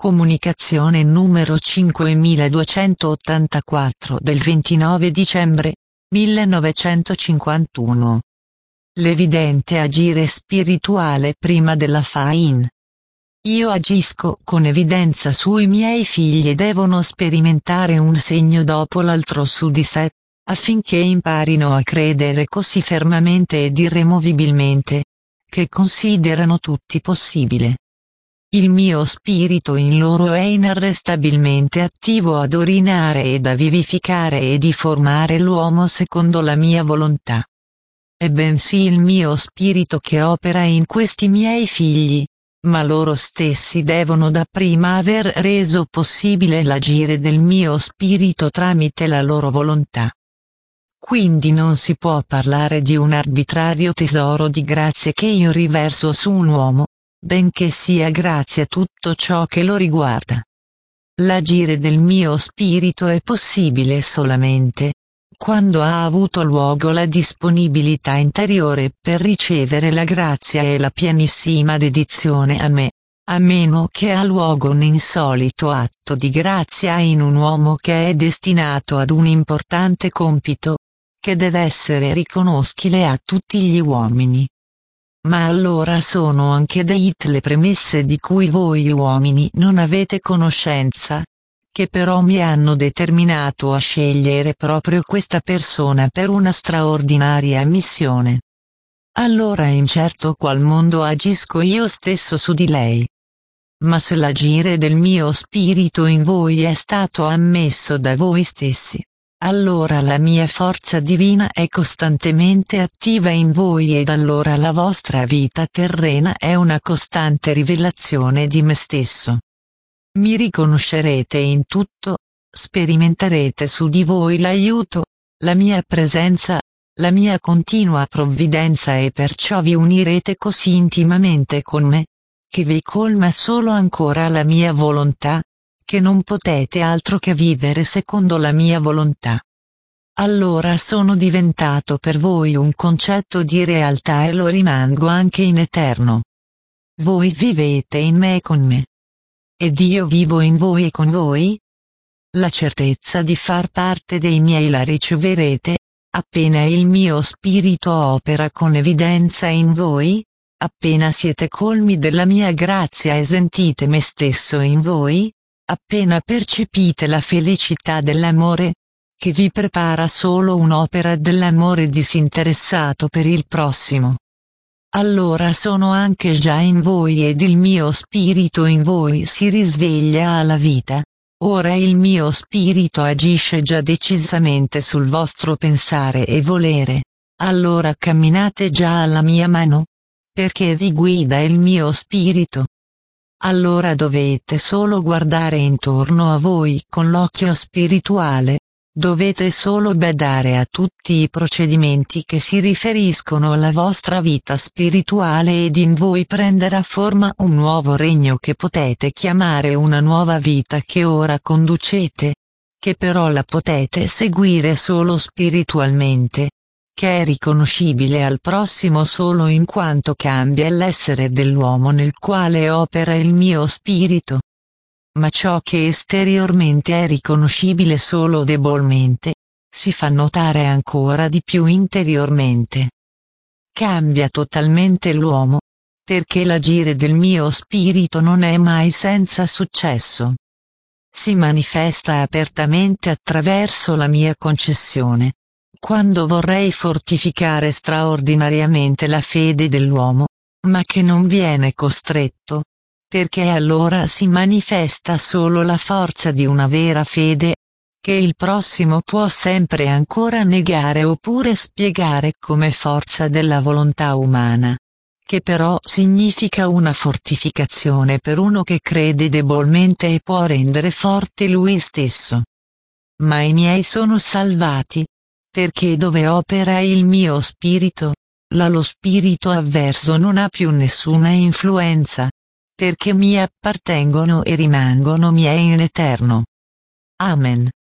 Comunicazione numero 5284 del 29 dicembre 1951. L'evidente agire spirituale prima della Fain. Io agisco con evidenza sui miei figli e devono sperimentare un segno dopo l'altro su di sé, affinché imparino a credere così fermamente ed irremovibilmente, che considerano tutti possibile. Il mio spirito in loro è inarrestabilmente attivo ad originare ed a vivificare e di formare l'uomo secondo la mia volontà. È bensì il mio spirito che opera in questi miei figli, ma loro stessi devono dapprima aver reso possibile l'agire del mio spirito tramite la loro volontà. Quindi non si può parlare di un arbitrario tesoro di grazie che io riverso su un uomo, benché sia grazia tutto ciò che lo riguarda. L'agire del mio spirito è possibile solamente quando ha avuto luogo la disponibilità interiore per ricevere la grazia e la pienissima dedizione a me, a meno che ha luogo un insolito atto di grazia in un uomo che è destinato ad un importante compito, che deve essere riconoscibile a tutti gli uomini. Ma allora sono anche dette le premesse di cui voi uomini non avete conoscenza, che però mi hanno determinato a scegliere proprio questa persona per una straordinaria missione. Allora in certo qual modo agisco io stesso su di lei. Ma se l'agire del mio spirito in voi è stato ammesso da voi stessi, allora la mia forza divina è costantemente attiva in voi ed allora la vostra vita terrena è una costante rivelazione di me stesso. Mi riconoscerete in tutto, sperimenterete su di voi l'aiuto, la mia presenza, la mia continua provvidenza e perciò vi unirete così intimamente con me, che vi colma solo ancora la mia volontà, che non potete altro che vivere secondo la mia volontà. Allora sono diventato per voi un concetto di realtà e lo rimango anche in eterno. Voi vivete in me e con me. Ed io vivo in voi e con voi? La certezza di far parte dei miei la riceverete, appena il mio spirito opera con evidenza in voi, appena siete colmi della mia grazia e sentite me stesso in voi, appena percepite la felicità dell'amore, che vi prepara solo un'opera dell'amore disinteressato per il prossimo. Allora sono anche già in voi ed il mio spirito in voi si risveglia alla vita. Ora il mio spirito agisce già decisamente sul vostro pensare e volere. Allora camminate già alla mia mano, perché vi guida il mio spirito. Allora dovete solo guardare intorno a voi con l'occhio spirituale. Dovete solo badare a tutti i procedimenti che si riferiscono alla vostra vita spirituale ed in voi prenderà forma un nuovo regno che potete chiamare una nuova vita che ora conducete, che però la potete seguire solo spiritualmente, che è riconoscibile al prossimo solo in quanto cambia l'essere dell'uomo nel quale opera il mio spirito. Ma ciò che esteriormente è riconoscibile solo debolmente, si fa notare ancora di più interiormente. Cambia totalmente l'uomo, perché l'agire del mio spirito non è mai senza successo. Si manifesta apertamente attraverso la mia concessione, quando vorrei fortificare straordinariamente la fede dell'uomo, ma che non viene costretto. Perché allora si manifesta solo la forza di una vera fede, che il prossimo può sempre ancora negare oppure spiegare come forza della volontà umana, che però significa una fortificazione per uno che crede debolmente e può rendere forte lui stesso. Ma i miei sono salvati, perché dove opera il mio spirito, là lo spirito avverso non ha più nessuna influenza. Perché mi appartengono e rimangono miei in eterno. Amen.